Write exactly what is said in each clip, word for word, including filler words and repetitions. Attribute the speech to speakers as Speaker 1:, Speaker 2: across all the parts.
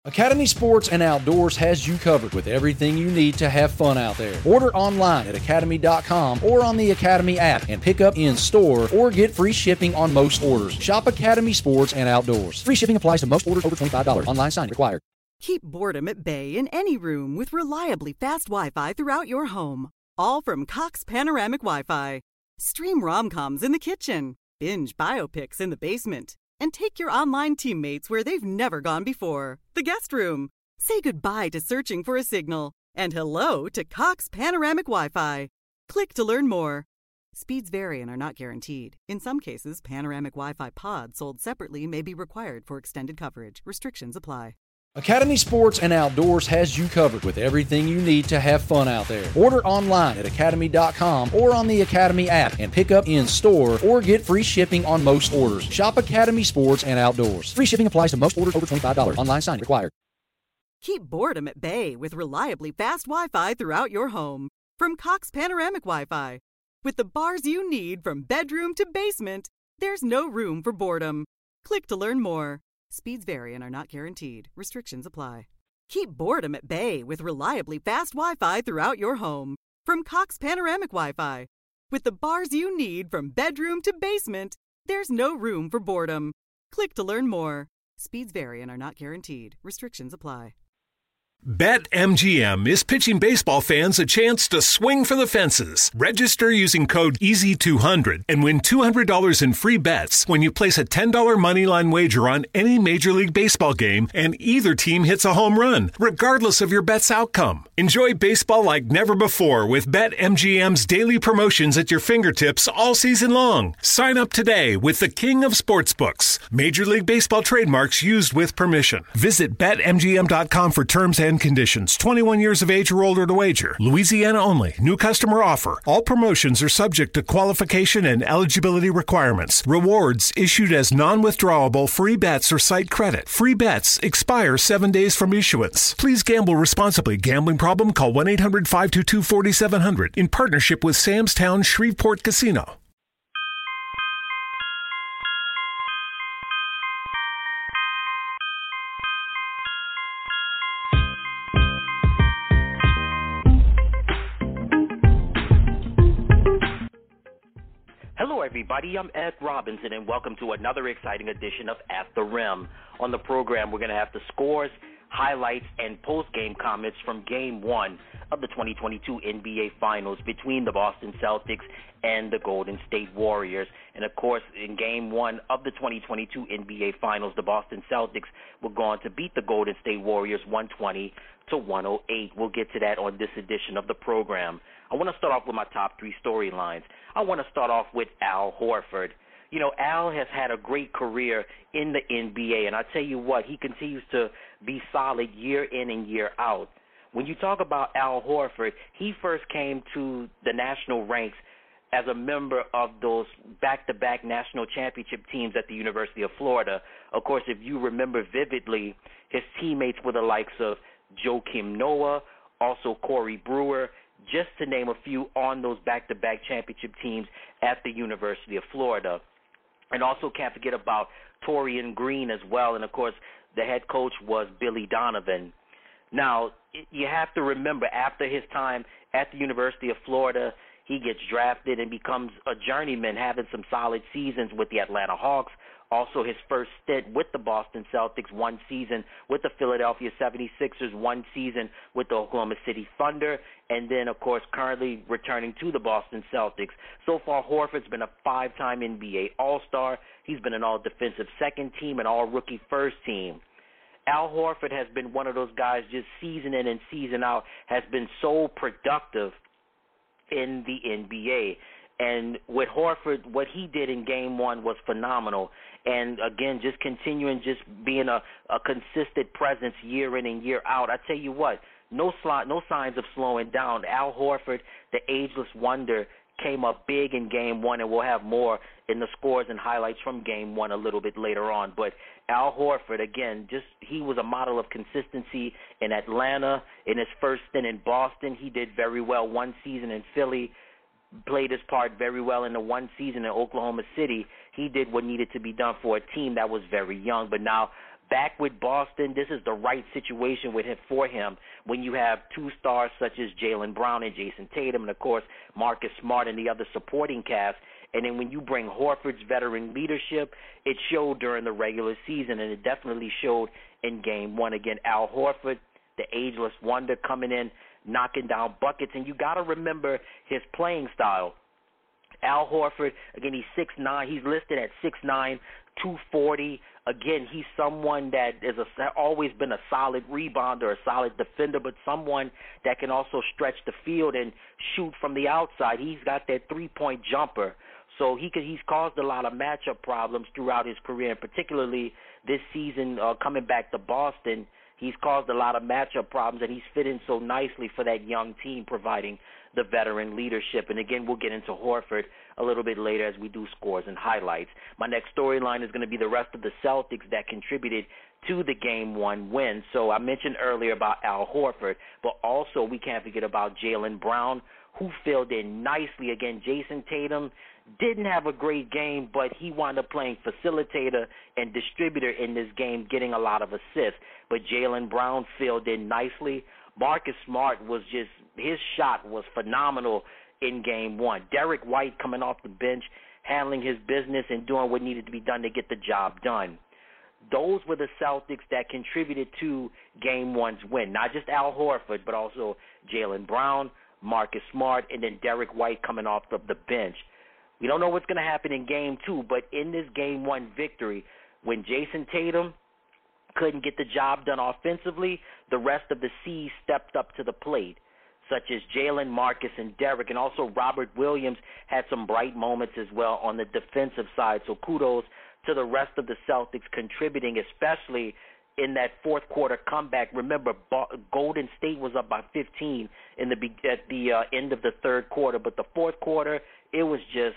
Speaker 1: Academy Sports and Outdoors has you covered with everything you need to have fun out there. Order online at academy dot com or on the Academy app and pick up in store or get free shipping on most orders. Shop Academy Sports and Outdoors. Free shipping applies to most orders over twenty-five dollars. Online sign required.
Speaker 2: Keep boredom at bay in any room with reliably fast Wi-Fi throughout your home. All from Cox Panoramic Wi-Fi. Stream rom-coms in the kitchen, binge biopics in the basement, and take your online teammates where they've never gone before. The guest room. Say goodbye to searching for a signal and hello to Cox Panoramic Wi-Fi. Click to learn more. Speeds vary and are not guaranteed. In some cases, Panoramic Wi-Fi pods sold separately may be required for extended coverage. Restrictions apply.
Speaker 1: Academy Sports and Outdoors has you covered with everything you need to have fun out there. Order online at academy dot com or on the Academy app and pick up in store or get free shipping on most orders. Shop Academy Sports and Outdoors. Free shipping applies to most orders over twenty-five dollars. Online sign required.
Speaker 2: Keep boredom at bay with reliably fast Wi-Fi throughout your home. From Cox Panoramic Wi-Fi. With the bars you need from bedroom to basement, there's no room for boredom. Click to learn more. Speeds vary and are not guaranteed. Restrictions apply. Keep boredom at bay with reliably fast Wi-Fi throughout your home. From Cox Panoramic Wi-Fi. With the bars you need from bedroom to basement, there's no room for boredom. Click to learn more. Speeds vary and are not guaranteed. Restrictions apply.
Speaker 3: BetMGM is pitching baseball fans a chance to swing for the fences. Register using code E A S Y two hundred and win two hundred dollars in free bets when you place a ten dollars moneyline wager on any Major League Baseball game and either team hits a home run, regardless of your bet's outcome. Enjoy baseball like never before with BetMGM's daily promotions at your fingertips all season long. Sign up today with the King of Sportsbooks. Major League Baseball trademarks used with permission. Visit Bet M G M dot com for terms and conditions. twenty-one years of age or older to wager. Louisiana only. New customer offer. All promotions are subject to qualification and eligibility requirements. Rewards issued as non-withdrawable free bets or site credit. Free bets expire seven days from issuance. Please gamble responsibly. Gambling problem? Call one eight hundred five two two four seven zero zero in partnership with Sam's Town Shreveport Casino.
Speaker 4: Hello, everybody. I'm Ed Robinson, and welcome to another exciting edition of At the Rim. On the program, we're going to have the scores, highlights, and post-game comments from Game one of the twenty twenty-two N B A Finals between the Boston Celtics and the Golden State Warriors. And, of course, in Game one of the twenty twenty-two N B A Finals, the Boston Celtics were going to beat the Golden State Warriors one twenty to one oh eight. We'll get to that on this edition of the program. I want to start off with my top three storylines. I want to start off with Al Horford. You know, Al has had a great career in the N B A, and I tell you what, he continues to be solid year in and year out. When you talk about Al Horford, he first came to the national ranks as a member of those back-to-back national championship teams at the University of Florida. Of course, if you remember vividly, his teammates were the likes of Joakim Noah, also Corey Brewer, just to name a few on those back-to-back championship teams at the University of Florida. And also can't forget about Torian Green as well. And, of course, the head coach was Billy Donovan. Now, you have to remember, after his time at the University of Florida, he gets drafted and becomes a journeyman, having some solid seasons with the Atlanta Hawks. Also, his first stint with the Boston Celtics, one season with the Philadelphia seventy-sixers, one season with the Oklahoma City Thunder, and then, of course, currently returning to the Boston Celtics. So far, Horford's been a five-time N B A All-Star. He's been an all-defensive second team and all-rookie first team. Al Horford has been one of those guys just season in and season out, has been so productive in the N B A. And with Horford, what he did in Game one was phenomenal. And, again, just continuing just being a, a consistent presence year in and year out. I tell you what, no, sli- no signs of slowing down. Al Horford, the ageless wonder, came up big in Game one, and we'll have more in the scores and highlights from Game one a little bit later on. But Al Horford, again, just he was a model of consistency in Atlanta. In his first stint in Boston, he did very well. One season in Philly, played his part very well in the one season in Oklahoma City. He did what needed to be done for a team that was very young, but now back with Boston, this is the right situation with him for him when you have two stars such as Jaylen Brown and Jason Tatum and, of course, Marcus Smart and the other supporting cast. And then when you bring Horford's veteran leadership, it showed during the regular season, and it definitely showed in game one. Again, Al Horford, the ageless wonder, coming in, knocking down buckets. And you got to remember his playing style. Al Horford, again, he's six nine. He's listed at six nine, two forty. Again, he's someone that is a, always been a solid rebounder, a solid defender, but someone that can also stretch the field and shoot from the outside. He's got that three-point jumper. So he could, he's caused a lot of matchup problems throughout his career, and particularly this season uh, coming back to Boston, he's caused a lot of matchup problems, and he's fit in so nicely for that young team, providing the veteran leadership. And, again, we'll get into Horford a little bit later as we do scores and highlights. My next storyline is going to be the rest of the Celtics that contributed to the Game one win. So I mentioned earlier about Al Horford, but also we can't forget about Jaylen Brown, who filled in nicely. Again, Jason Tatum didn't have a great game, but he wound up playing facilitator and distributor in this game, getting a lot of assists. But Jaylen Brown filled in nicely. Marcus Smart was just, his shot was phenomenal in game one. Derek White coming off the bench, handling his business and doing what needed to be done to get the job done. Those were the Celtics that contributed to game one's win. Not just Al Horford, but also Jaylen Brown, Marcus Smart, and then Derek White coming off of the bench. We don't know what's going to happen in game two, but in this game one victory, when Jason Tatum couldn't get the job done offensively, the rest of the C's stepped up to the plate, such as Jalen, Marcus, and Derek, and also Robert Williams had some bright moments as well on the defensive side. So kudos to the rest of the Celtics contributing, especially in that fourth quarter comeback. Remember, Golden State was up by fifteen in the at the uh, end of the third quarter, but the fourth quarter, it was just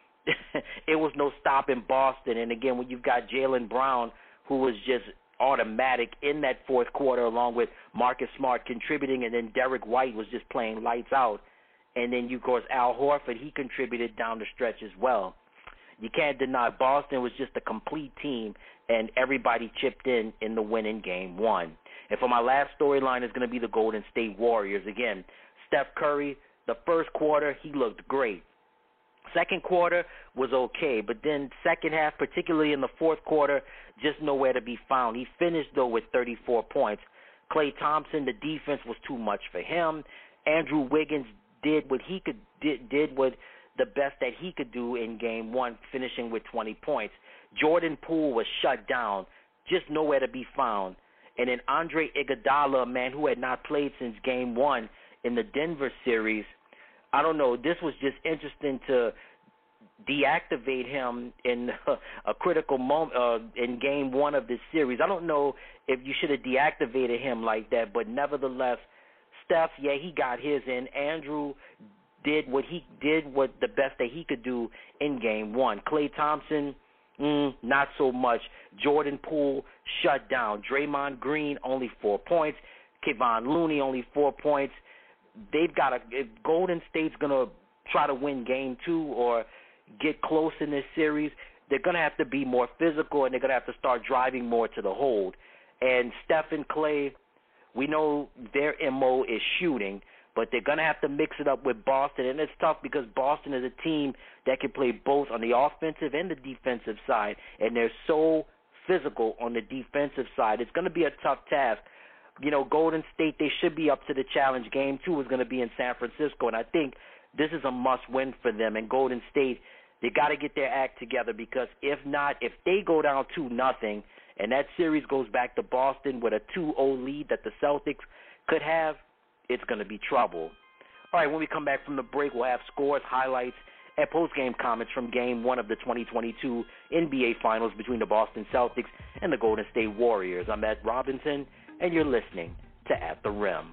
Speaker 4: it was no stopping Boston. And again, when you've got Jaylen Brown, who was just automatic in that fourth quarter, along with Marcus Smart contributing, and then Derek White was just playing lights out. And then, of course, Al Horford, he contributed down the stretch as well. You can't deny Boston was just a complete team, and everybody chipped in in the win in game one. And for my last storyline is going to be the Golden State Warriors. Again, Steph Curry, the first quarter, he looked great. Second quarter was okay, but then second half, particularly in the fourth quarter, just nowhere to be found. He finished, though, with thirty-four points. Klay Thompson, the defense was too much for him. Andrew Wiggins did what he could did, did what the best that he could do in game one, finishing with twenty points. Jordan Poole was shut down, just nowhere to be found. And then Andre Iguodala, a man who had not played since game one in the Denver series, I don't know, this was just interesting to deactivate him in a critical moment uh, in game one of this series. I don't know if you should have deactivated him like that, but nevertheless, Steph, yeah, he got his in. Andrew did what he did, what the best that he could do in game one. Klay Thompson, mm, not so much. Jordan Poole shut down. Draymond Green, only four points. Kevon Looney, only four points. They've got to, if Golden State's going to try to win game two or get close in this series, they're going to have to be more physical, and they're going to have to start driving more to the hold. And Steph and Klay, we know their M O is shooting, but they're going to have to mix it up with Boston. And it's tough because Boston is a team that can play both on the offensive and the defensive side, and they're so physical on the defensive side. It's going to be a tough task. You know, Golden State, they should be up to the challenge. Game two is going to be in San Francisco, and I think this is a must-win for them. And Golden State, they got to get their act together, because if not, if they go down two nothing and that series goes back to Boston with a two oh lead that the Celtics could have, it's going to be trouble. All right, when we come back from the break, we'll have scores, highlights, and post-game comments from Game one of the twenty twenty-two N B A Finals between the Boston Celtics and the Golden State Warriors. I'm Ed Robinson, and you're listening to At the Rim.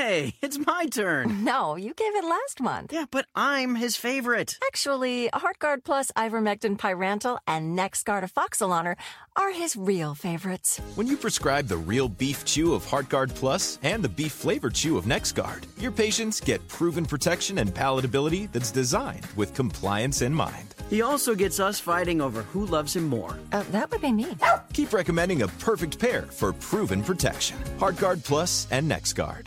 Speaker 5: Hey, it's my turn.
Speaker 6: No, you gave it last month.
Speaker 5: Yeah, but I'm his favorite.
Speaker 6: Actually, HeartGuard Plus, Ivermectin Pyrantel, and NexGard Afoxolaner are his real favorites.
Speaker 7: When you prescribe the real beef chew of HeartGuard Plus and the beef flavor chew of NexGard, your patients get proven protection and palatability that's designed with compliance in mind.
Speaker 5: He also gets us fighting over who loves him more.
Speaker 6: Uh, that would be me.
Speaker 7: Keep recommending a perfect pair for proven protection. HeartGuard Plus and NexGard.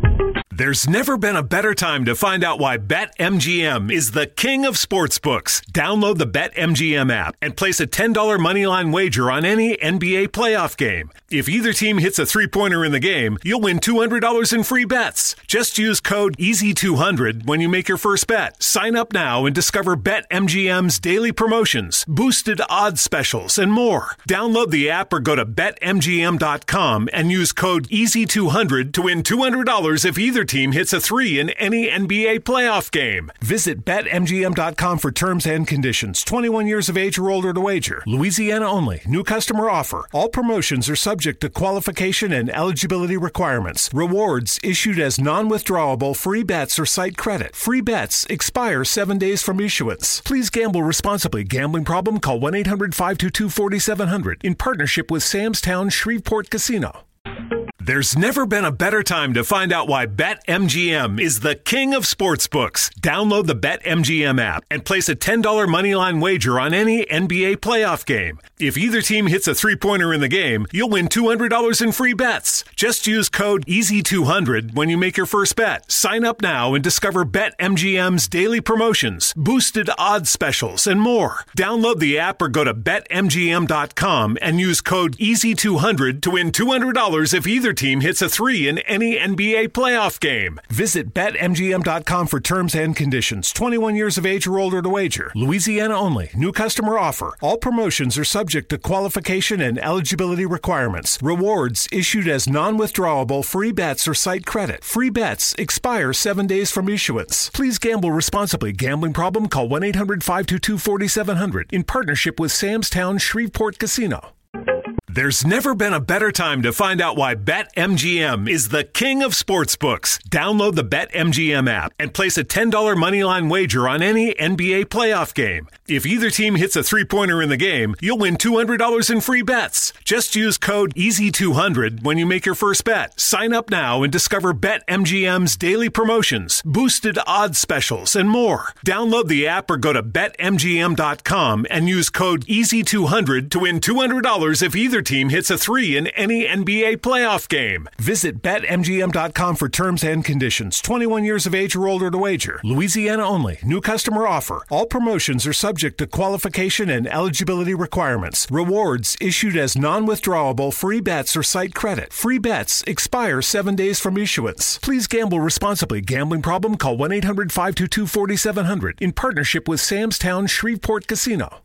Speaker 3: There's never been a better time to find out why BetMGM is the king of sportsbooks. Download the BetMGM app and place a ten dollars moneyline wager on any N B A playoff game. If either team hits a three-pointer in the game, you'll win two hundred dollars in free bets. Just use code E A S Y two hundred when you make your first bet. Sign up now and discover BetMGM's daily promotions, boosted odds specials, and more. Download the app or go to Bet M G M dot com and use code E A S Y two hundred to win two hundred dollars if either team hits a three in any N B A playoff game. Visit Bet M G M dot com for terms and conditions. twenty-one years of age or older to wager. Louisiana only. New customer offer. All promotions are subject to qualification and eligibility requirements. Rewards issued as non-withdrawable free bets or site credit. Free bets expire seven days from issuance. Please gamble responsibly. Gambling problem? Call one eight hundred five two two four seven zero zero in partnership with Sam's Town Shreveport Casino. There's never been a better time to find out why BetMGM is the king of sportsbooks. Download the BetMGM app and place a ten dollars moneyline wager on any N B A playoff game. If either team hits a three-pointer in the game, you'll win two hundred dollars in free bets. Just use code E A S Y two hundred when you make your first bet. Sign up now and discover BetMGM's daily promotions, boosted odds specials, and more. Download the app or go to Bet M G M dot com and use code E A S Y two hundred to win two hundred dollars if either team hits a three in any N B A playoff game. Visit Bet M G M dot com for terms and conditions. twenty-one years of age or older to wager. Louisiana only. New customer offer. All promotions are subject to qualification and eligibility requirements. Rewards issued as non-withdrawable free bets or site credit. Free bets expire seven days from issuance. Please gamble responsibly. Gambling problem? Call one eight hundred five two two four seven zero zero in partnership with Sam's Town Shreveport Casino. There's never been a better time to find out why BetMGM is the king of sportsbooks. Download the BetMGM app and place a ten dollars moneyline wager on any N B A playoff game. If either team hits a three-pointer in the game, you'll win two hundred dollars in free bets. Just use code E A S Y two hundred when you make your first bet. Sign up now and discover BetMGM's daily promotions, boosted odds specials, and more. Download the app or go to Bet M G M dot com and use code E A S Y two hundred to win two hundred dollars if either team hits a three in any N B A playoff game. Visit Bet M G M dot com for terms and conditions. twenty-one years of age or older to wager. Louisiana only. New customer offer. All promotions are subject to qualification and eligibility requirements. Rewards issued as non-withdrawable free bets or site credit. Free bets expire seven days from issuance. Please gamble responsibly. Gambling problem? Call one eight hundred five two two four seven zero zero in partnership with Sam's Town Shreveport Casino.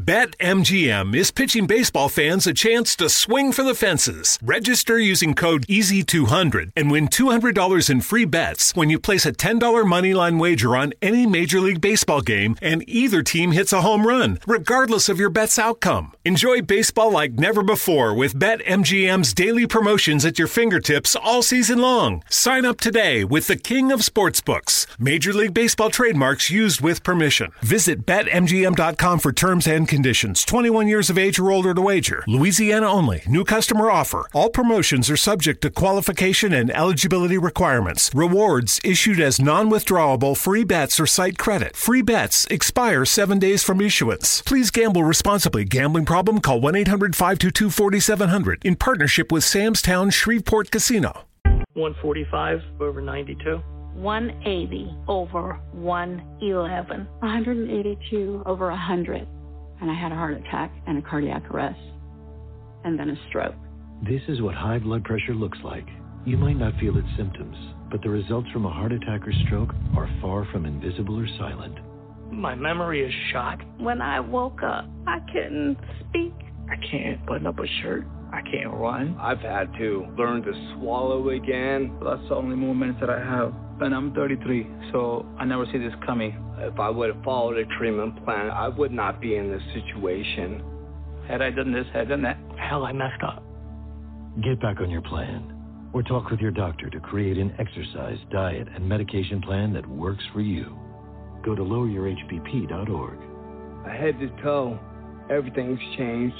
Speaker 3: BetMGM is pitching baseball fans a chance to swing for the fences. Register using code E A S Y two hundred and win two hundred dollars in free bets when you place a ten dollars moneyline wager on any Major League Baseball game and either team hits a home run, regardless of your bet's outcome. Enjoy baseball like never before with BetMGM's daily promotions at your fingertips all season long. Sign up today with the king of sportsbooks. Major League Baseball trademarks used with permission. Visit Bet M G M dot com for terms and conditions. twenty-one years of age or older to wager. Louisiana only. New customer offer. All promotions are subject to qualification and eligibility requirements. Rewards issued as non-withdrawable free bets or site credit. Free bets expire seven days from issuance. Please gamble responsibly. Gambling problem? Call one eight hundred five two two four seven zero zero in partnership with Sam's Town Shreveport Casino.
Speaker 8: one forty-five over ninety-two.
Speaker 9: one eighty over one eleven.
Speaker 10: one eighty-two over one hundred. And I had a heart attack and a cardiac arrest, and then a stroke.
Speaker 11: This is what high blood pressure looks like. You might not feel its symptoms, but the results from a heart attack or stroke are far from invisible or silent.
Speaker 8: My memory is shot.
Speaker 9: When I woke up, I couldn't speak.
Speaker 12: I can't button up a shirt. I can't run. I've had to learn to swallow again.
Speaker 13: That's the only moments that I have. And I'm thirty-three, so I never see this coming.
Speaker 12: If I would have followed a treatment plan, I would not be in this situation.
Speaker 13: Had I done this, had I done that,
Speaker 8: hell, I messed up.
Speaker 11: Get back on your plan. Or talk with your doctor to create an exercise, diet, and medication plan that works for you. Go to lower your H B P dot org.
Speaker 12: Head to toe, everything's changed.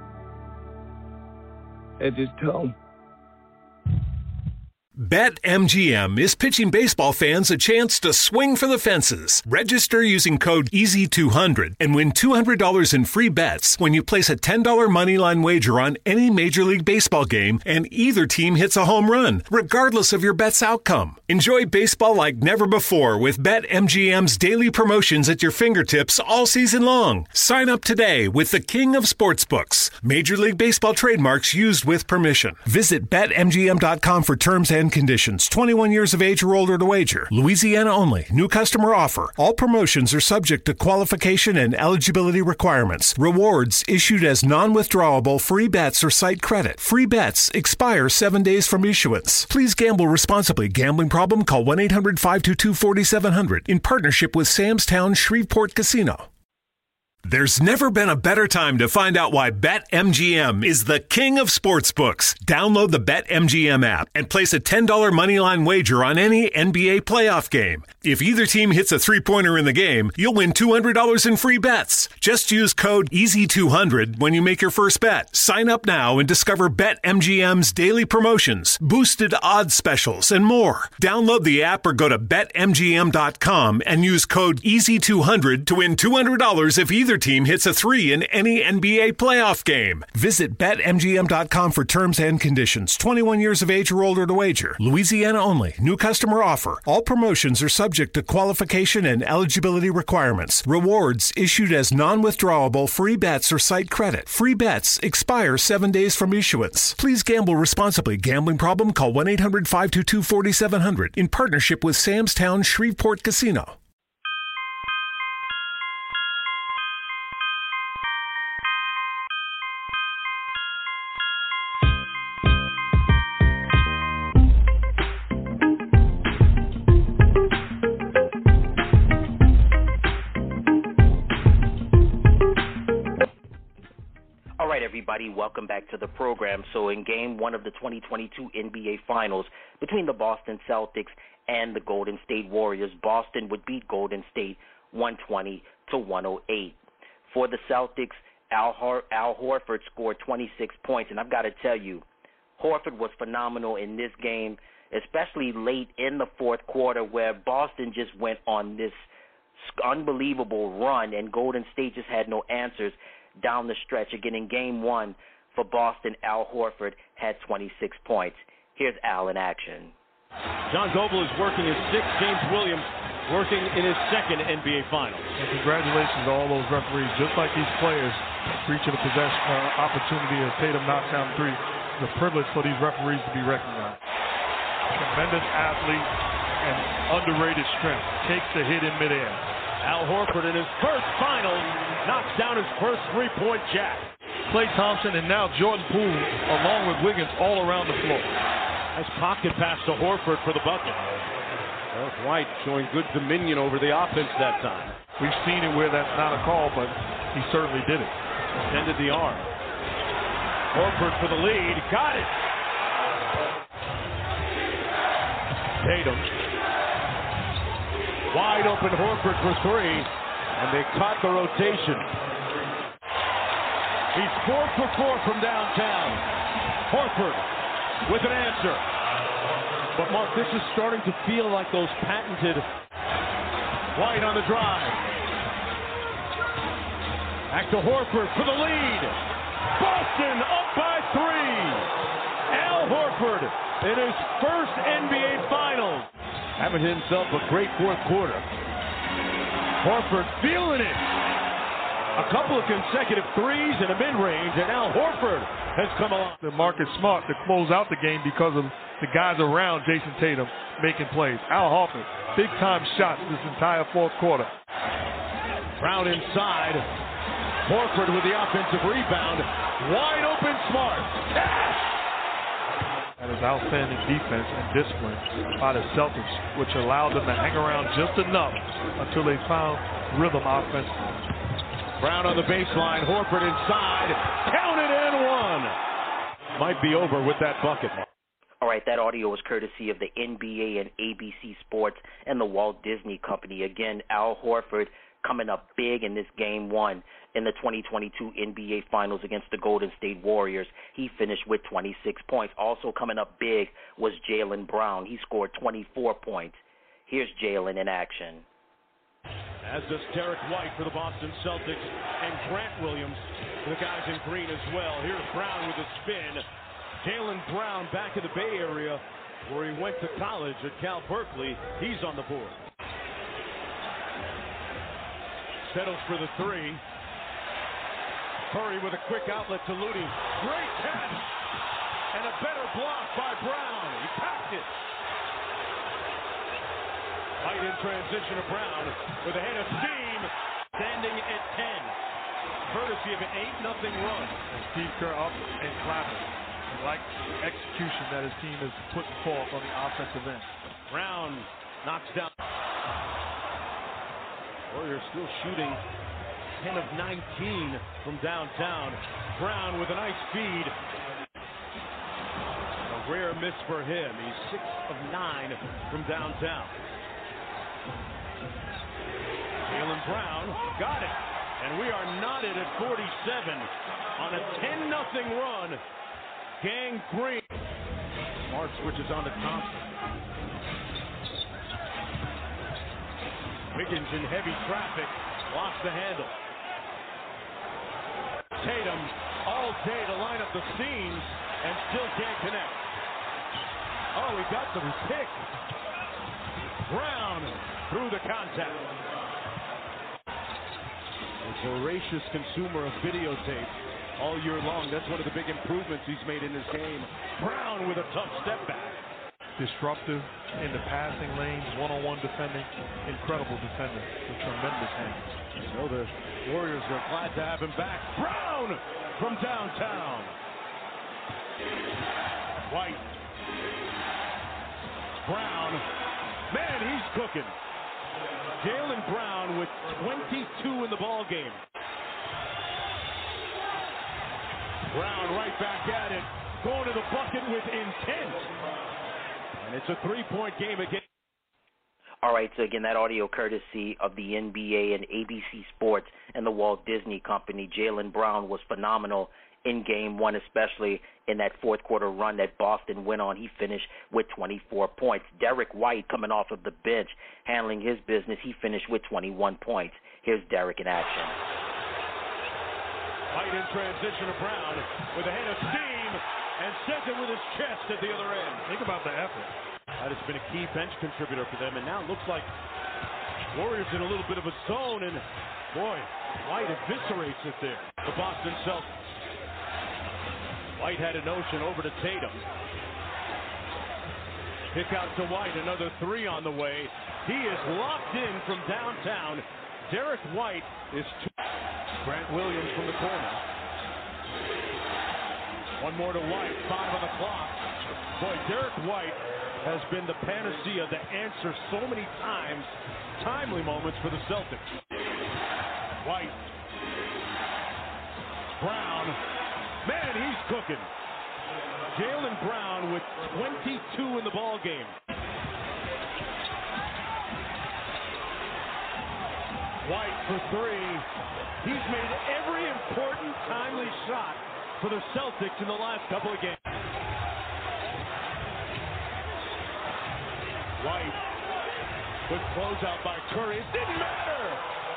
Speaker 12: Head to toe.
Speaker 3: BetMGM is pitching baseball fans a chance to swing for the fences. Register using code E A S Y two hundred and win two hundred dollars in free bets when you place a ten dollars moneyline wager on any Major League Baseball game and either team hits a home run, regardless of your bet's outcome. Enjoy baseball like never before with BetMGM's daily promotions at your fingertips all season long. Sign up today with the King of Sportsbooks. Major League Baseball trademarks used with permission. Visit Bet M G M dot com for terms and conditions. twenty-one years of age or older to wager. Louisiana only. New customer offer. All promotions are subject to qualification and eligibility requirements. Rewards issued as non-withdrawable free bets or site credit. Free bets expire seven days from issuance. Please gamble responsibly. Gambling problem? Call one eight hundred five two two four seven zero zero in partnership with Sam's Town Shreveport Casino. There's never been a better time to find out why BetMGM is the king of sportsbooks. Download the BetMGM app and place a ten dollars moneyline wager on any N B A playoff game. If either team hits a three-pointer in the game, you'll win two hundred dollars in free bets. Just use code E A S Y two hundred when you make your first bet. Sign up now and discover BetMGM's daily promotions, boosted odds specials, and more. Download the app or go to Bet M G M dot com and use code E A S Y two hundred to win two hundred dollars if either team hits a three in any N B A playoff game. Visit Bet M G M dot com for terms and conditions. twenty-one years of age or older to wager. Louisiana only. New customer offer. All promotions are subject to qualification and eligibility requirements. Rewards issued as non-withdrawable free bets or site credit. Free bets expire seven days from issuance. Please gamble responsibly. Gambling problem? Call one eight hundred five two two four seven zero zero in partnership with Sam's Town Shreveport Casino.
Speaker 4: Everybody, welcome back to the program. So in game one of the twenty twenty-two N B A Finals between the Boston Celtics and the Golden State Warriors, Boston would beat Golden State one twenty to one oh eight. For the Celtics, Al, Hor- Al Horford scored twenty-six points, and I've got to tell you, Horford was phenomenal in this game, especially late in the fourth quarter where Boston just went on this unbelievable run and Golden State just had no answers down the stretch. Again, in game one for Boston, Al Horford had twenty-six points. Here's Al in action.
Speaker 14: John Goble is working his sixth, James Williams working in his second N B A Finals.
Speaker 15: And congratulations to all those referees. Just like these players reaching a possession uh, opportunity as Tatum knocks down three, it's a privilege for these referees to be recognized. Tremendous athlete and underrated strength. Takes the hit in midair.
Speaker 14: Al Horford in his first final knocks down his first three-point jack.
Speaker 15: Klay Thompson and now Jordan Poole, along with Wiggins, all around the floor.
Speaker 14: Nice pocket pass to Horford for the bucket. Derek White showing good dominion over the offense that time.
Speaker 15: We've seen it where that's not a call, but he certainly did it.
Speaker 14: Extended the arm. Horford for the lead. Got it. Tatum. Wide open Horford for three, and they caught the rotation. He's four for four from downtown. Horford with an answer. But, Mark, this is starting to feel like those patented White on the drive. Back to Horford for the lead. Boston up by three. Al Horford in his first N B A Finals. Having himself a great fourth quarter. Horford feeling it. A couple of consecutive threes and a mid-range, and now Horford has come along.
Speaker 15: The Marcus Smart to close out the game because of the guys around Jason Tatum making plays. Al Horford, big-time shots this entire fourth quarter.
Speaker 14: Brown inside. Horford with the offensive rebound. Wide open Smart. Cash!
Speaker 15: That is outstanding defense and discipline by the Celtics, which allowed them to hang around just enough until they found rhythm offensively.
Speaker 14: Brown on the baseline, Horford inside, counted and one. Might be over with that bucket.
Speaker 4: All right, that audio was courtesy of the N B A and A B C Sports and the Walt Disney Company. Again, Al Horford coming up big in this game one in the twenty twenty-two N B A Finals against the Golden State Warriors. He finished with twenty-six points. Also coming up big was Jaylen Brown. He scored twenty-four points. Here's Jaylen in action.
Speaker 14: As does Derek White for the Boston Celtics and Grant Williams for the guys in green as well. Here's Brown with a spin. Jaylen Brown back in the Bay Area where he went to college at Cal Berkeley. He's on the board. Settles for the three. Curry with a quick outlet to Looney. Great catch! And a better block by Brown. He packed it. White in transition to Brown with a head of steam. Standing at ten. Courtesy of an eight nothing run.
Speaker 15: And Steve Kerr up and clapping. He likes the execution that his team is putting forth on the offensive end.
Speaker 14: Brown knocks down. Warriors still shooting ten of nineteen from downtown. Brown with a nice feed. A rare miss for him. He's six of nine from downtown. Jaylen Brown got it. And we are knotted at forty-seven on a ten nothing run. Gang green. Smart switches on to Thompson. Wiggins in heavy traffic. Lost the handle. Tatum all day to line up the seams and still can't connect. Oh, he got the pick. Brown through the contact. A voracious consumer of videotape all year long. That's one of the big improvements he's made in his game. Brown with a tough step back.
Speaker 15: Disruptive in the passing lanes, one-on-one defending, incredible defender with tremendous hands.
Speaker 14: So the Warriors are glad to have him back. Brown from downtown. White. Brown. Man, he's cooking. Jaylen Brown with twenty-two in the ball game. Brown right back at it, going to the bucket with intent. And it's a three-point game again.
Speaker 4: All right, so again, that audio courtesy of the N B A and A B C Sports and the Walt Disney Company. Jaylen Brown was phenomenal in game one, especially in that fourth quarter run that Boston went on. He finished with twenty-four points. Derek White coming off of the bench, handling his business. He finished with twenty-one points. Here's Derek in action.
Speaker 14: White in transition to Brown with a head of steam and sends it with his chest at the other end.
Speaker 15: Think about the effort.
Speaker 14: That has been a key bench contributor for them, and now it looks like Warriors in a little bit of a zone, and boy, White eviscerates it there. The Boston Celtics. White had a notion over to Tatum. Kick out to White, another three on the way. He is locked in from downtown. Derek White is two. Grant Williams from the corner. One more to White, five on the clock. Boy, Derek White has been the panacea, the answer so many times. Timely moments for the Celtics. White. Brown. Man, he's cooking. Jaylen Brown with twenty-two in the ball game. White for three. He's made every important timely shot for the Celtics in the last couple of games. White. Good closeout by Curry. It didn't matter.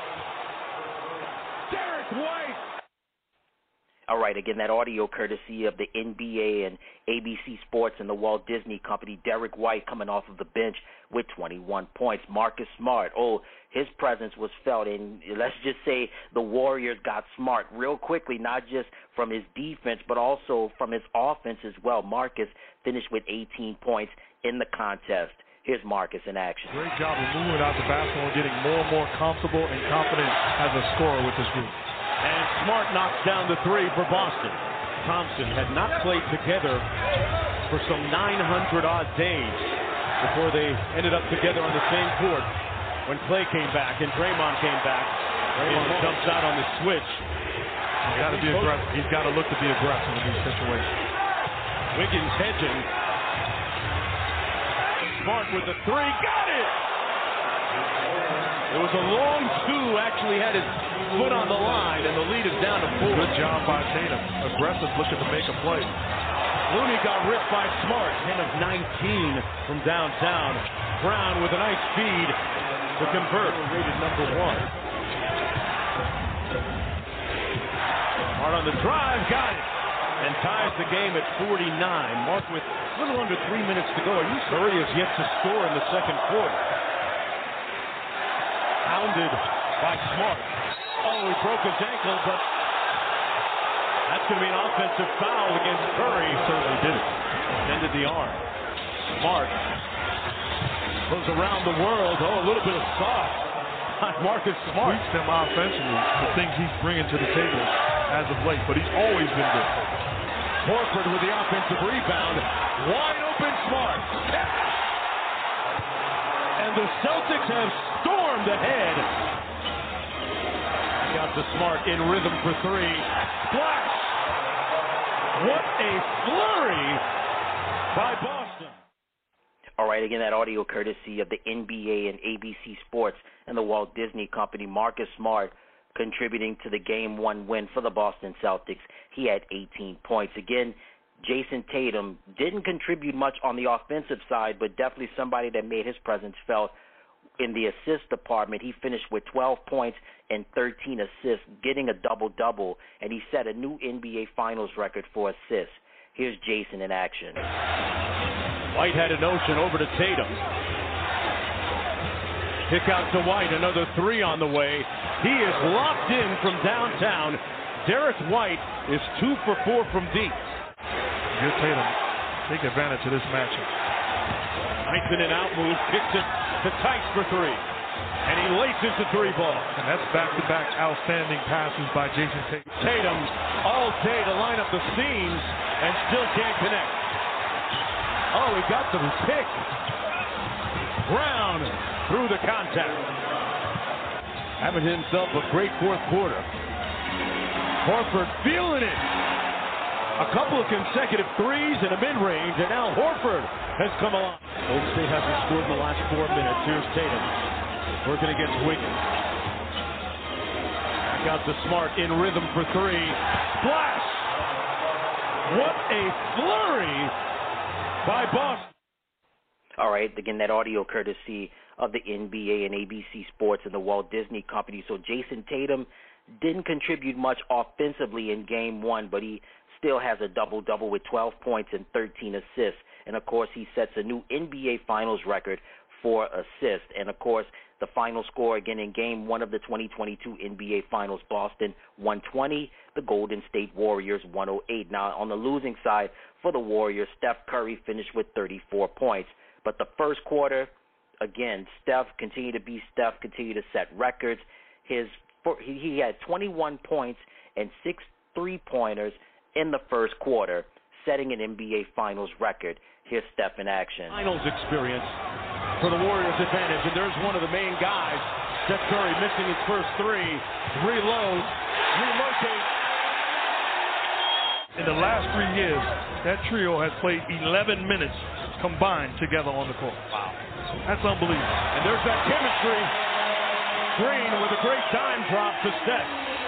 Speaker 14: Derek White.
Speaker 4: All right, again, that audio courtesy of the N B A and A B C Sports and the Walt Disney Company. Derek White coming off of the bench with twenty-one points. Marcus Smart, oh, his presence was felt, and let's just say the Warriors got smart real quickly, not just from his defense, but also from his offense as well. Marcus finished with eighteen points in the contest. Here's Marcus in action.
Speaker 15: Great job of moving out the basketball and getting more and more comfortable and confident as a scorer with this group.
Speaker 14: And Smart knocks down the three for Boston. Thompson had not played together for some nine hundred odd days before they ended up together on the same court when Clay came back and Draymond came back. Draymond jumps out on the switch.
Speaker 15: He's got to be aggressive. He's got to look to be aggressive in these situations.
Speaker 14: Wiggins hedging. Smart with the three. Got it! It was a long two. Actually had his foot on the line, and the lead is down to four.
Speaker 15: Good job by Tatum. Aggressive, looking to make a play.
Speaker 14: Looney got ripped by Smart. ten of nineteen from downtown. Brown with a nice feed to convert. Rated number one. Smart on the drive. Got it. And ties the game at forty-nine. Mark with a little under three minutes to go. Are you Curry is yet to score in the second quarter. Pounded by Smart. Oh, he broke his ankle, but that's going to be an offensive foul against Curry.
Speaker 15: He certainly did it.
Speaker 14: Ended the arm. Smart goes around the world. Oh, a little bit of soft on Marcus Smart.
Speaker 15: Reached him offensively, the things he's bringing to the table as of late, but he's always been good.
Speaker 14: Horford with the offensive rebound. Wide open Smart. And the Celtics have stormed ahead. Got the Smart in rhythm for three. Splash! What a flurry by Boston.
Speaker 4: All right, again, that audio courtesy of the N B A and A B C Sports and the Walt Disney Company. Marcus Smart contributing to the game one win for the Boston Celtics. He had eighteen points. Again, Jason Tatum didn't contribute much on the offensive side, but definitely somebody that made his presence felt in the assist department. He finished with twelve points and thirteen assists, getting a double-double, and he set a new N B A Finals record for assists. Here's Jason in action.
Speaker 14: White had a notion over to Tatum. Kick out to White, another three on the way. He is locked in from downtown. Derek White is two for four from deep.
Speaker 15: Good Tatum. Take advantage of this matchup.
Speaker 14: Nice in and out move. Kicks it to Tice for three. And he laces the three ball.
Speaker 15: And that's back-to-back outstanding passes by Jason Tatum.
Speaker 14: Tatum all day to line up the seams and still can't connect. Oh, he got the pick. Brown through the contact. Having himself a great fourth quarter. Horford feeling it. A couple of consecutive threes and a mid-range, and now Horford has come along. Golden State hasn't scored in the last four minutes. Here's Tatum working against Wiggins. Back out to Smart in rhythm for three. Splash! What a flurry by Boston.
Speaker 4: All right, again, that audio courtesy of the N B A and A B C Sports and the Walt Disney Company. So Jason Tatum didn't contribute much offensively in game one, but he still has a double-double with twelve points and thirteen assists. And, of course, he sets a new N B A Finals record for assists. And, of course, the final score, again, in game one of the twenty twenty-two N B A Finals, Boston one twenty, the Golden State Warriors one oh eight. Now, on the losing side for the Warriors, Steph Curry finished with thirty-four points. But the first quarter, again, Steph continued to be Steph, continued to set records. His He had twenty-one points and six three-pointers in the first quarter, setting an N B A Finals record. Here's Steph in action.
Speaker 14: Finals experience for the Warriors' advantage, and there's one of the main guys, Steph Curry, missing his first three. Reload, relocate.
Speaker 15: In the last three years, that trio has played eleven minutes combined together on the court.
Speaker 14: Wow.
Speaker 15: That's unbelievable.
Speaker 14: And there's that chemistry. Green with a great dime drop to Steph.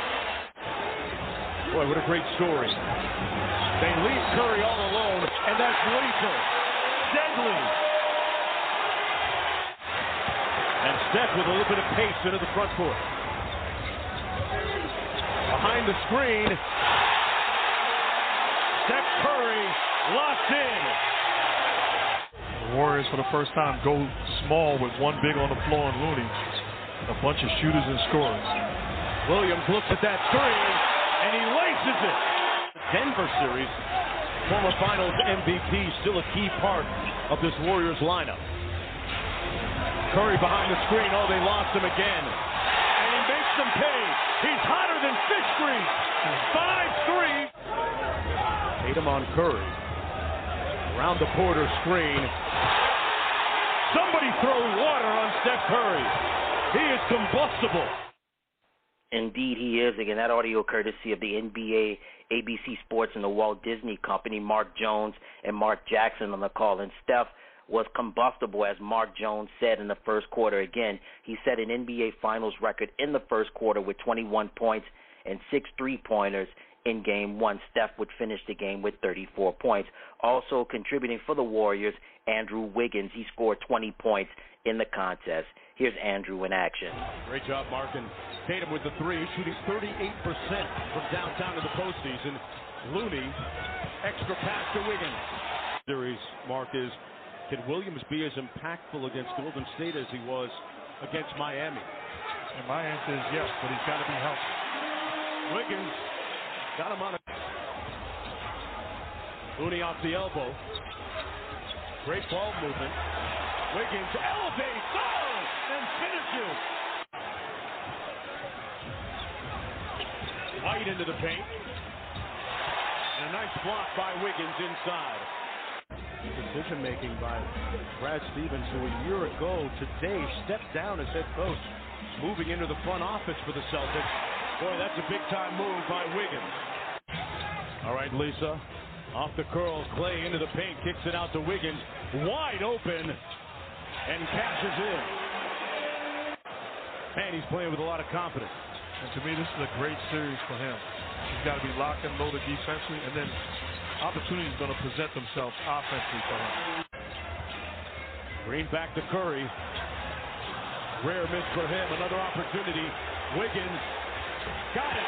Speaker 14: Boy, what a great story. They leave Curry all alone, and that's lethal. Deadly. And Steph with a little bit of pace into the front court. Behind the screen. Steph Curry locked in.
Speaker 15: The Warriors, for the first time, go small with one big on the floor and Looney. A bunch of shooters and scorers.
Speaker 14: Williams looks at that three, and he laces it. The Denver series, former Finals M V P, still a key part of this Warriors lineup. Curry behind the screen. Oh, they lost him again. And he makes them pay. He's hotter than fish grease. five three. Tatum on Curry. Around the Porter screen. Somebody throw water on Steph Curry. He is combustible.
Speaker 4: Indeed, he is. Again, that audio courtesy of the N B A, A B C Sports, and the Walt Disney Company. Mark Jones and Mark Jackson on the call. And Steph was combustible, as Mark Jones said in the first quarter. Again, he set an N B A Finals record in the first quarter with twenty-one points and six three-pointers in Game one. Steph would finish the game with thirty-four points. Also contributing for the Warriors, Andrew Wiggins. He scored twenty points in the contest. Here's Andrew in action.
Speaker 14: Great job, Mark. And Tatum with the three, shooting thirty-eight percent from downtown in the postseason. Looney, extra pass to Wiggins. Series, Mark, is can Williams be as impactful against Golden State as he was against Miami?
Speaker 15: And my answer is yes, but he's got to be healthy.
Speaker 14: Wiggins got him on a... Looney off the elbow. Great ball movement. Wiggins elevates, oh, and finishes. White into the paint. And a nice block by Wiggins inside. Decision making by Brad Stevens, who a year ago today stepped down as head coach, moving into the front office for the Celtics. Boy, that's a big time move by Wiggins. All right, Lisa, off the curl, Clay into the paint, kicks it out to Wiggins, wide open, and cashes in. Man, he's playing with a lot of confidence.
Speaker 15: And to me, this is a great series for him. He's got to be locked and loaded defensively, and then opportunities are going to present themselves offensively for him.
Speaker 14: Green back to Curry. Rare miss for him. Another opportunity. Wiggins got it.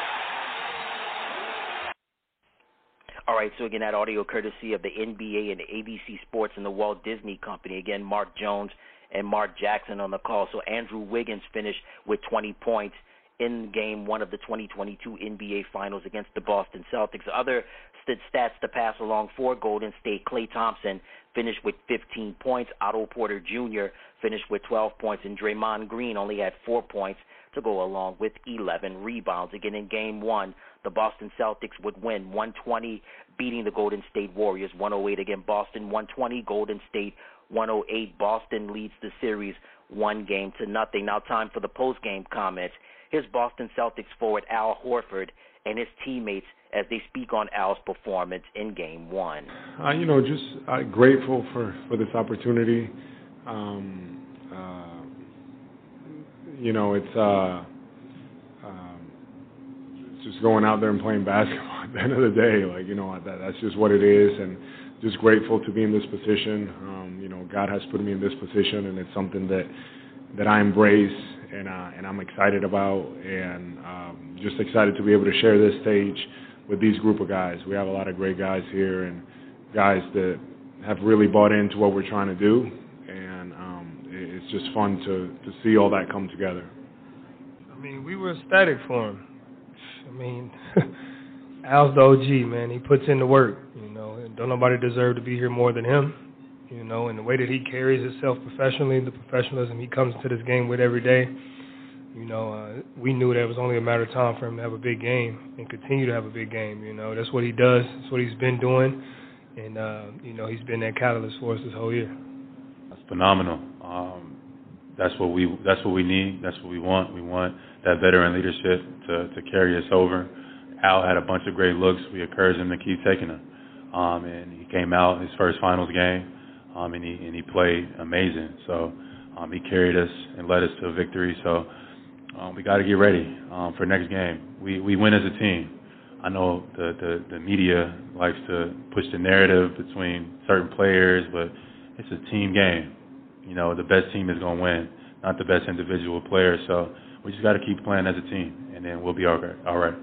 Speaker 4: All right, so again, that audio courtesy of the N B A and the A B C Sports and the Walt Disney Company. Again, Mark Jones and Mark Jackson on the call. So Andrew Wiggins finished with twenty points in Game one of the twenty twenty-two N B A Finals against the Boston Celtics. Other st- stats to pass along for Golden State: Klay Thompson finished with fifteen points. Otto Porter Junior finished with twelve points. And Draymond Green only had four points to go along with eleven rebounds. Again, in Game one, the Boston Celtics would win one twenty, beating the Golden State Warriors one oh eight. Again, Boston one twenty, Golden State one oh eight. Boston leads the series one game to nothing. Now time for the post-game comments. Here's Boston Celtics forward Al Horford and his teammates as they speak on Al's performance in Game one.
Speaker 16: Uh, you know, just uh, grateful for, for this opportunity. Um, uh, you know, it's uh, um, just going out there and playing basketball at the end of the day. Like, you know, that, that's just what it is. And just grateful to be in this position. Um, you know, God has put me in this position, and it's something that, that I embrace. And, uh, and I'm excited about, and um, just excited to be able to share this stage with these group of guys. We have a lot of great guys here, and guys that have really bought into what we're trying to do, and um, it's just fun to, to see all that come together.
Speaker 17: I mean, we were ecstatic for him. I mean, Al's the O G, man. He puts in the work, you know, and don't nobody deserve to be here more than him. You know, and the way that he carries himself professionally, the professionalism he comes to this game with every day, you know, uh, we knew that it was only a matter of time for him to have a big game and continue to have a big game. You know, that's what he does. That's what he's been doing. And, uh, you know, he's been that catalyst for us this whole year.
Speaker 18: That's phenomenal. Um, that's what we that's what we need. That's what we want. We want that veteran leadership to, to carry us over. Al had a bunch of great looks. We encouraged him to keep taking them. Um, and he came out his first finals game. Um, and he and he played amazing. So um, he carried us and led us to a victory. So um, we got to get ready um, for next game. We we win as a team. I know the, the, the media likes to push the narrative between certain players, but it's a team game. You know, the best team is going to win, not the best individual player. So we just got to keep playing as a team, and then we'll be all right. All right.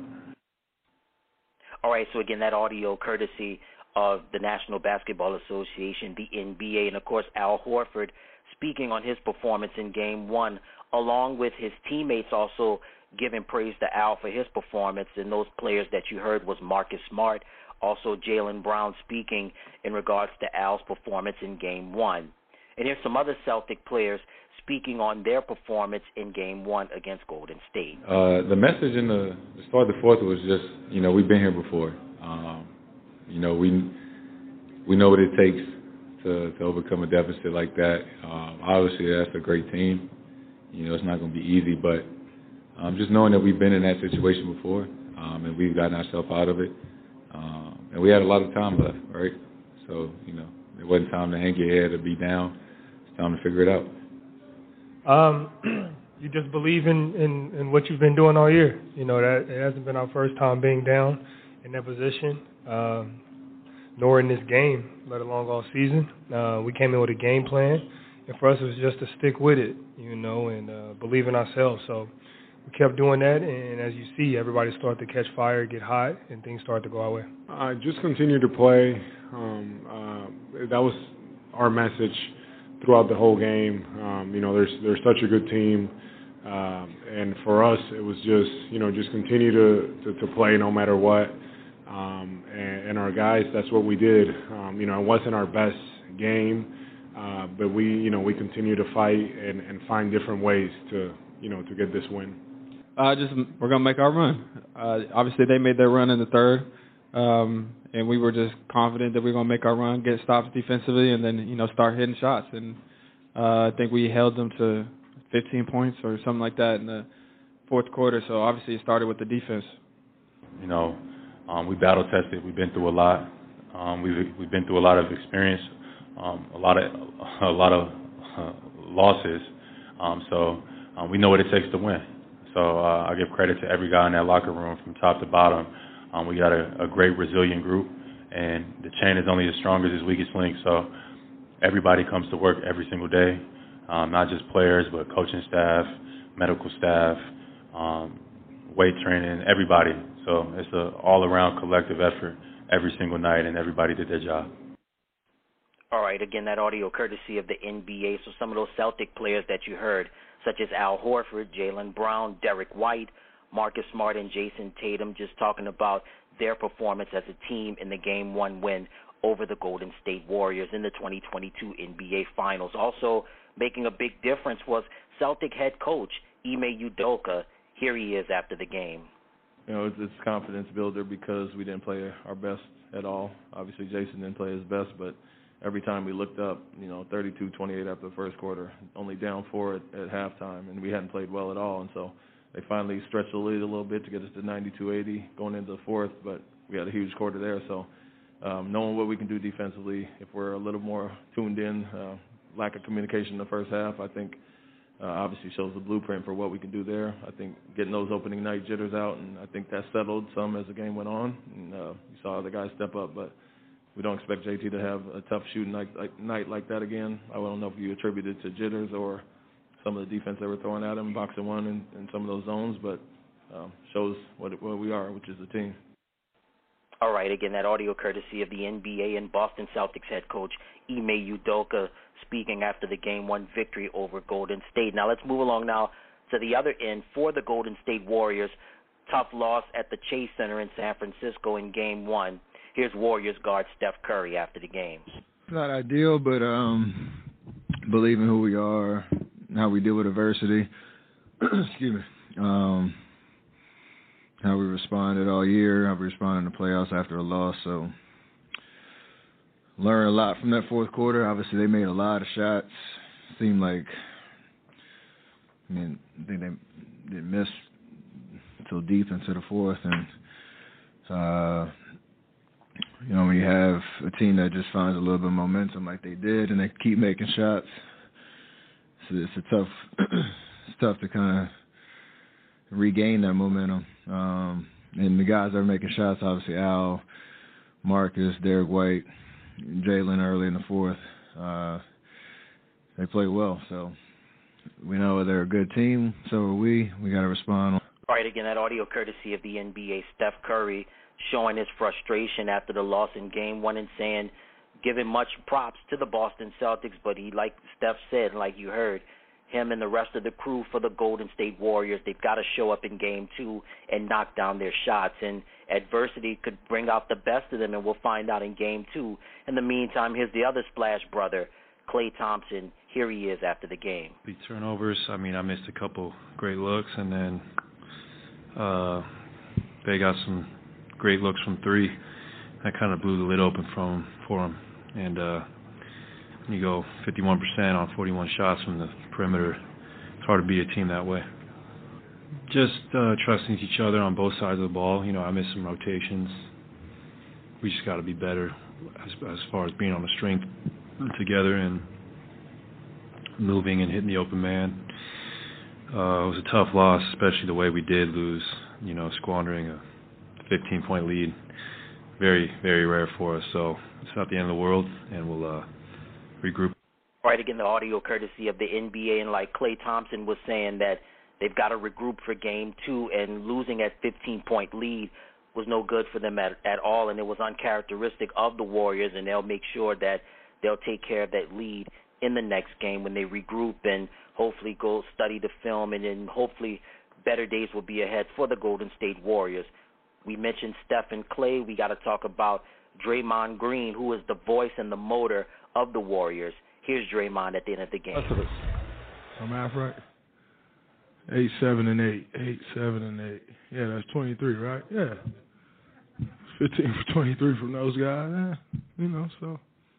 Speaker 4: All right. So again, that audio courtesy of the National Basketball Association, the N B A, and, of course, Al Horford speaking on his performance in Game one, along with his teammates also giving praise to Al for his performance. And those players that you heard was Marcus Smart, also Jaylen Brown speaking in regards to Al's performance in Game one. And here's some other Celtic players speaking on their performance in Game one against Golden State.
Speaker 19: Uh, the message in the, the start of the fourth was just, you know, we've been here before. Um, You know, we we know what it takes to, to overcome a deficit like that. Um, obviously, that's a great team. You know, it's not going to be easy, but um, just knowing that we've been in that situation before um, and we've gotten ourselves out of it, um, and we had a lot of time left, right? So, you know, it wasn't time to hang your head or be down. It's time to figure it out.
Speaker 17: Um, you just believe in, in, in what you've been doing all year. You know, that it hasn't been our first time being down in that position, um, nor in this game, let alone all season. Uh, we came in with a game plan, and for us it was just to stick with it, you know, and uh, believe in ourselves. So we kept doing that, and as you see, everybody started to catch fire, get hot, and things started to go our way.
Speaker 16: Uh, just continue to play. Um, uh, that was our message throughout the whole game. Um, you know, there's there's such a good team, um, and for us, it was just you know just continue to to, to play no matter what. Um, and, and our guys, that's what we did. Um, you know, it wasn't our best game, uh, but we you know we continue to fight and, and find different ways to you know to get this win.
Speaker 20: Uh, just we're gonna make our run. Uh, obviously, they made their run in the third. Um, and we were just confident that we were going to make our run, get stops defensively, and then, you know, start hitting shots. And uh, I think we held them to fifteen points or something like that in the fourth quarter. So, obviously, it started with the defense.
Speaker 18: You know, um, we battle-tested. We've been through a lot. Um, we've we've been through a lot of experience, um, a lot of a lot of uh, losses. Um, so, um, we know what it takes to win. So, uh, I give credit to every guy in that locker room from top to bottom. Um, we got a, a great, resilient group, and the chain is only as strong as its weakest link. So everybody comes to work every single day, um, not just players, but coaching staff, medical staff, um, weight training, everybody. So it's an all-around collective effort every single night, and everybody did their job.
Speaker 4: All right, again, that audio courtesy of the N B A. So some of those Celtic players that you heard, such as Al Horford, Jaylen Brown, Derek White, Marcus Smart, and Jason Tatum, just talking about their performance as a team in the Game one win over the Golden State Warriors in the twenty twenty-two N B A Finals. Also making a big difference was Celtic head coach Ime Udoka. Here he is after the game.
Speaker 21: You know, it's, it's a confidence builder because we didn't play our best at all. Obviously, Jason didn't play his best, but every time we looked up, you know, thirty-two twenty-eight after the first quarter, only down four at, at halftime, and we hadn't played well at all, and so they finally stretched the lead a little bit to get us to ninety-two eighty going into the fourth, but we had a huge quarter there. So um, knowing what we can do defensively, if we're a little more tuned in, uh, lack of communication in the first half, I think uh, obviously shows the blueprint for what we can do there. I think getting those opening night jitters out, and I think that settled some as the game went on. And, uh, you saw the guys step up, but we don't expect J T to have a tough shooting night like, night like that again. I don't know if you attribute it to jitters or some of the defense they were throwing at him, box and one, in, in some of those zones, but um, shows what, it, what we are, which is a team.
Speaker 4: All right, again, that audio courtesy of the N B A and Boston Celtics head coach Ime Udoka speaking after the Game one victory over Golden State. Now let's move along now to the other end for the Golden State Warriors. Tough loss at the Chase Center in San Francisco in Game one. Here's Warriors guard Steph Curry after the game.
Speaker 22: Not ideal, but um, believe in who we are, how we deal with adversity, excuse me, um, how we responded all year, how we responded in the playoffs after a loss. So learned a lot from that fourth quarter. Obviously, they made a lot of shots. Seemed like, I mean, I think they, they missed until deep into the fourth. And, uh, you know, when you have a team that just finds a little bit of momentum like they did and they keep making shots, it's a tough, it's tough to kind of regain that momentum. Um, and the guys that are making shots, obviously Al, Marcus, Derek White, Jaylen early in the fourth, uh, they play well. So we know they're a good team. So are we. We got to respond.
Speaker 4: All right, again, that audio courtesy of the N B A. Steph Curry showing his frustration after the loss in Game one and saying, giving much props to the Boston Celtics, but he, like Steph said, like you heard, him and the rest of the crew for the Golden State Warriors, they've got to show up in Game two and knock down their shots. And adversity could bring out the best of them, and we'll find out in Game two. In the meantime, here's the other Splash brother, Klay Thompson. Here he is after the game.
Speaker 23: The turnovers, I mean, I missed a couple great looks, and then uh, they got some great looks from three. That kind of blew the lid open from for them. And uh, you go fifty-one percent on forty-one shots from the perimeter. It's hard to beat a team that way. Just uh, trusting each other on both sides of the ball. You know, I missed some rotations. We just got to be better as, as far as being on the string together and moving and hitting the open man. Uh, it was a tough loss, especially the way we did lose, you know, squandering a fifteen-point lead. Very, very rare for us. So it's not the end of the world, and we'll uh, regroup.
Speaker 4: All right, again, the audio courtesy of the N B A, and like Klay Thompson was saying that they've got to regroup for game two, and losing at fifteen-point lead was no good for them at, at all, and it was uncharacteristic of the Warriors, and they'll make sure that they'll take care of that lead in the next game when they regroup and hopefully go study the film, and then hopefully better days will be ahead for the Golden State Warriors. We mentioned Steph and Klay. We got to talk about Draymond Green, who is the voice and the motor of the Warriors. Here's Draymond at the end of the game.
Speaker 1: I'm half right. Eight, seven, and eight. Eight, seven, and eight. Yeah, that's twenty-three, right? Yeah. fifteen for twenty-three from those guys. Yeah, you know, so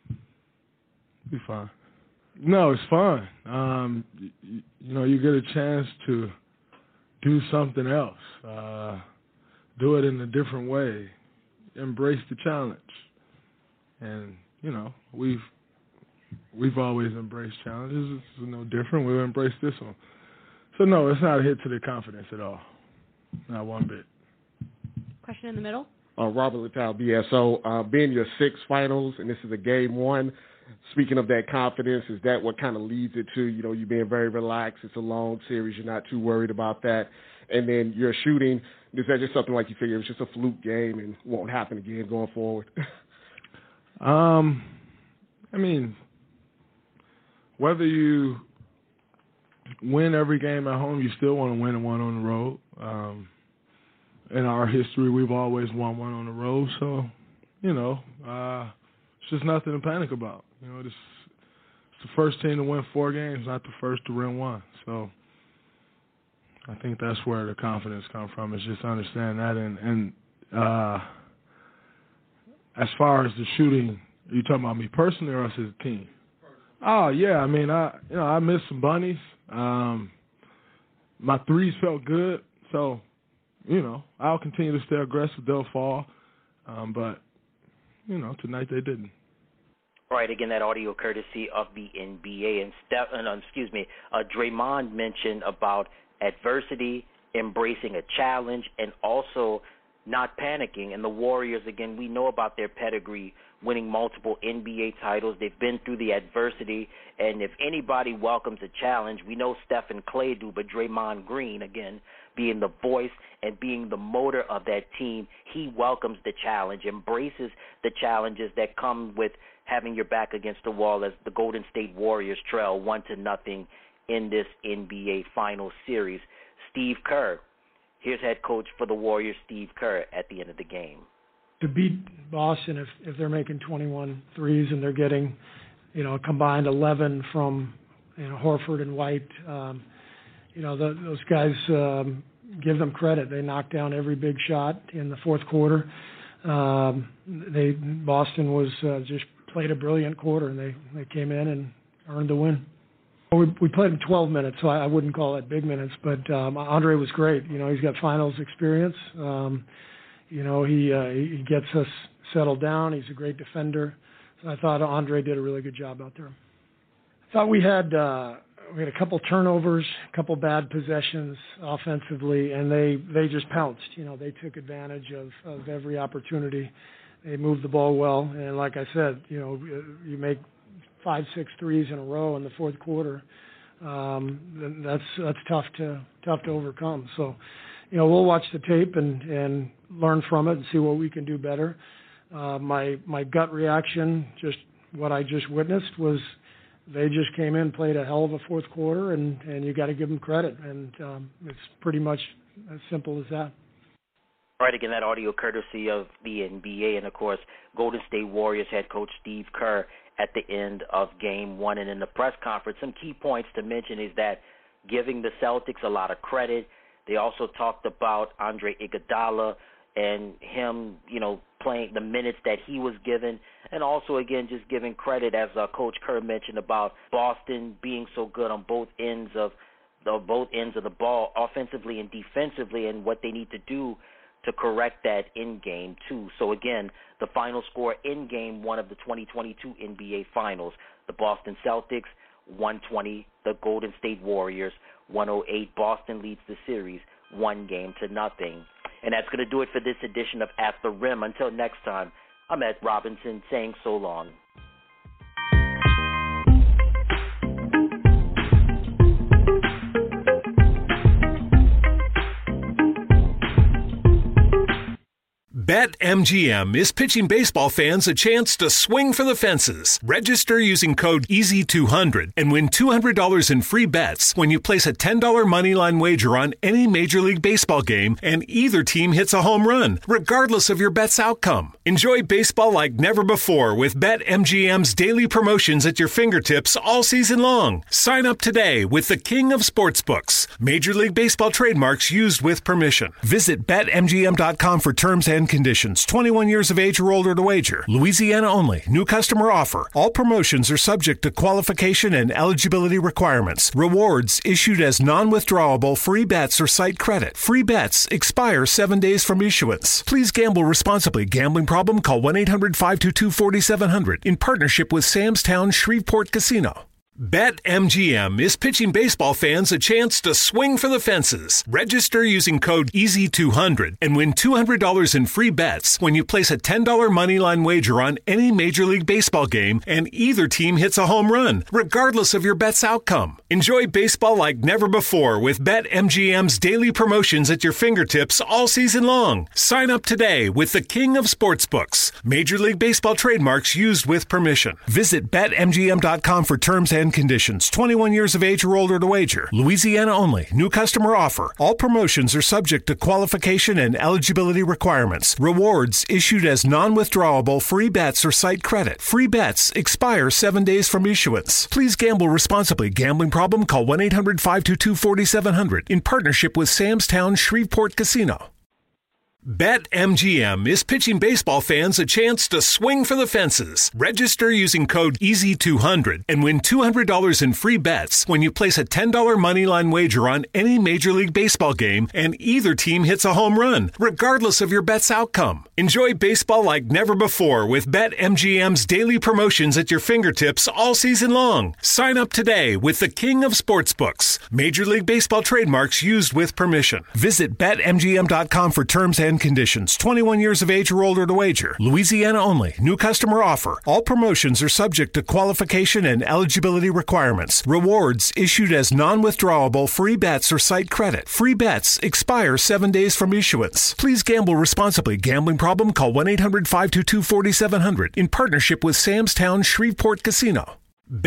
Speaker 1: be fine. No, it's fun. Um, you, you know, you get a chance to do something else. Uh, do it in a different way. Embrace the challenge. And, you know, we've we've always embraced challenges. It's no different. We'll embrace this one. So, no, it's not a hit to the confidence at all. Not one bit.
Speaker 2: Question in the middle.
Speaker 5: Uh, Robert Littal, B S O. Uh, being your sixth finals, and this is a game one, speaking of that confidence, is that what kind of leads it to, you know, you being very relaxed? It's a long series. You're not too worried about that. And then your shooting, is that just something like you figure it's just a fluke game and won't happen again going forward?
Speaker 1: um, I mean, whether you win every game at home, you still want to win one on the road. Um, in our history, we've always won one on the road. So, you know, uh, it's just nothing to panic about. You know, this, it's the first team to win four games, not the first to win one. So I think that's where the confidence comes from, is just understand that. And, and uh, as far as the shooting, are you talking about me personally or us as a team? Oh, yeah. I mean, I you know, I missed some bunnies. Um, my threes felt good. So, you know, I'll continue to stay aggressive. They'll fall. Um, but, you know, tonight they didn't.
Speaker 4: All right, again, that audio courtesy of the N B A. And, Steph, uh, excuse me, uh, Draymond mentioned about adversity, embracing a challenge, and also not panicking. And the Warriors, again, we know about their pedigree, winning multiple N B A titles. They've been through the adversity, and if anybody welcomes a challenge, we know Steph and Klay do, but Draymond Green, again, being the voice and being the motor of that team, he welcomes the challenge, embraces the challenges that come with having your back against the wall as the Golden State Warriors trail one to nothing in this N B A Finals series. Steve Kerr, here's head coach for the Warriors, Steve Kerr, at the end of the game.
Speaker 24: To beat Boston, if, if they're making twenty-one threes and they're getting, you know, a combined eleven from, you know, Horford and White, um, you know, the, those guys, um, give them credit. They knocked down every big shot in the fourth quarter. Um, they Boston was uh, just played a brilliant quarter, and they, they came in and earned the win. We, we played him twelve minutes, so I, I wouldn't call it big minutes, but um, Andre was great. You know, he's got finals experience. Um, you know, he uh, he gets us settled down. He's a great defender. So I thought Andre did a really good job out there. I thought we had uh, we had a couple turnovers, a couple bad possessions offensively, and they, they just pounced. You know, they took advantage of, of every opportunity. They moved the ball well, and like I said, you know, you make five, six threes in a row in the fourth quarter. Um, that's that's tough to tough to overcome. So, you know, we'll watch the tape and, and learn from it and see what we can do better. Uh, my my gut reaction, just what I just witnessed, was they just came in, played a hell of a fourth quarter, and, and you got to give them credit. And um, it's pretty much as simple as that.
Speaker 4: All right, again, that audio courtesy of the N B A and, of course, Golden State Warriors head coach Steve Kerr at the end of game one. And in the press conference, some key points to mention is that giving the Celtics a lot of credit. They also talked about Andre Iguodala and him, you know, playing the minutes that he was given. And also, again, just giving credit, as uh, Coach Kerr mentioned, about Boston being so good on both ends of the both ends of the ball, offensively and defensively, and what they need to do to correct that in Game two. So, again, the final score in Game one of the twenty twenty-two N B A Finals, the Boston Celtics, one twenty, the Golden State Warriors, one oh eight. Boston leads the series one game to nothing. And that's going to do it for this edition of At the Rim. Until next time, I'm Ed Robinson saying so long.
Speaker 3: BetMGM is pitching baseball fans a chance to swing for the fences. Register using code E A S Y two hundred and win two hundred dollars in free bets when you place a ten dollars moneyline wager on any Major League Baseball game and either team hits a home run, regardless of your bet's outcome. Enjoy baseball like never before with BetMGM's daily promotions at your fingertips all season long. Sign up today with the King of Sportsbooks. Major League Baseball trademarks used with permission. Visit Bet M G M dot com for terms and conditions. twenty-one years of age or older to wager. Louisiana only. New customer offer. All promotions are subject to qualification and eligibility requirements. Rewards issued as non-withdrawable free bets or site credit. Free bets expire seven days from issuance. Please gamble responsibly. Gambling problem? Call one eight hundred five two two four seven zero zero in partnership with Sam's Town Shreveport Casino. BetMGM is pitching baseball fans a chance to swing for the fences. Register using code E A S Y two hundred and win two hundred dollars in free bets when you place a ten dollars moneyline wager on any Major League Baseball game and either team hits a home run, regardless of your bet's outcome. Enjoy baseball like never before with BetMGM's daily promotions at your fingertips all season long. Sign up today with the King of Sportsbooks. Major League Baseball trademarks used with permission. Visit Bet M G M dot com for terms and conditions. twenty-one years of age or older to wager. Louisiana only. New customer offer. All promotions are subject to qualification and eligibility requirements. Rewards issued as non-withdrawable free bets or site credit. Free bets expire seven days from issuance. Please gamble responsibly. Gambling problem? Call one eight hundred five two two four seven zero zero in partnership with Sam's Town Shreveport Casino. BetMGM is pitching baseball fans a chance to swing for the fences. Register using code E A S Y two hundred and win two hundred dollars in free bets when you place a ten dollars moneyline wager on any Major League Baseball game and either team hits a home run, regardless of your bet's outcome. Enjoy baseball like never before with BetMGM's daily promotions at your fingertips all season long. Sign up today with the King of Sportsbooks. Major League Baseball trademarks used with permission. Visit Bet M G M dot com for terms and conditions. twenty-one years of age or older to wager. Louisiana only. New customer offer. All promotions are subject to qualification and eligibility requirements. Rewards issued as non-withdrawable free bets or site credit. Free bets expire seven days from issuance. Please gamble responsibly. Gambling problem? Call one eight hundred five two two four seven zero zero in partnership with Sam's Town Shreveport Casino.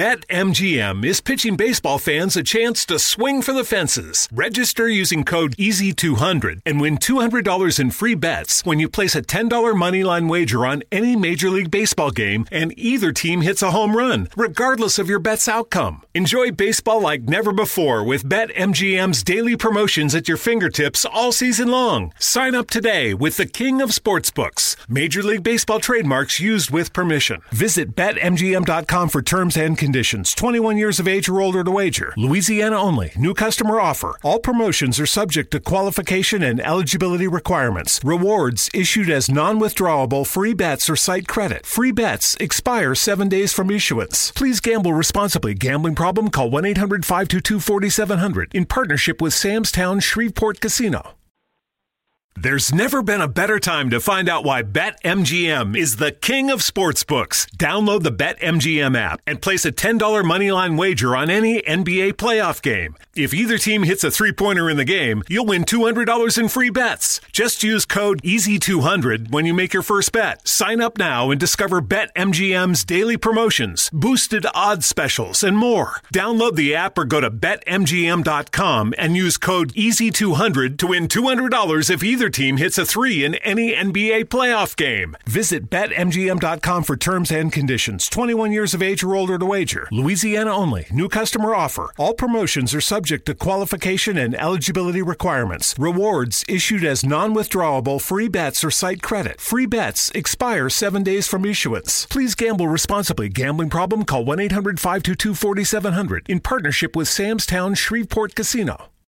Speaker 3: BetMGM is pitching baseball fans a chance to swing for the fences. Register using code E A S Y two hundred and win two hundred dollars in free bets when you place a ten dollars moneyline wager on any Major League Baseball game and either team hits a home run, regardless of your bet's outcome. Enjoy baseball like never before with BetMGM's daily promotions at your fingertips all season long. Sign up today with the King of Sportsbooks. Major League Baseball trademarks used with permission. Visit Bet M G M dot com for terms and conditions. twenty-one years of age or older to wager. Louisiana only. New customer offer. All promotions are subject to qualification and eligibility requirements. Rewards issued as non-withdrawable free bets or site credit. Free bets expire seven days from issuance. Please gamble responsibly. Gambling problem? Call one eight hundred five two two four seven zero zero in partnership with Sam's Town Shreveport Casino. There's never been a better time to find out why BetMGM is the king of sportsbooks. Download the BetMGM app and place a ten dollars moneyline wager on any N B A playoff game. If either team hits a three-pointer in the game, you'll win two hundred dollars in free bets. Just use code E A S Y two hundred when you make your first bet. Sign up now and discover BetMGM's daily promotions, boosted odds specials, and more. Download the app or go to Bet M G M dot com and use code E A S Y two hundred to win two hundred dollars if either team hits a three in any N B A playoff game. Visit Bet M G M dot com for terms and conditions. twenty-one years of age or older to wager. Louisiana only. New customer offer. All promotions are subject to qualification and eligibility requirements. Rewards issued as non-withdrawable free bets or site credit. Free bets expire seven days from issuance. Please gamble responsibly. Gambling problem? Call one eight hundred five two two four seven zero zero in partnership with Sam's Town Shreveport Casino.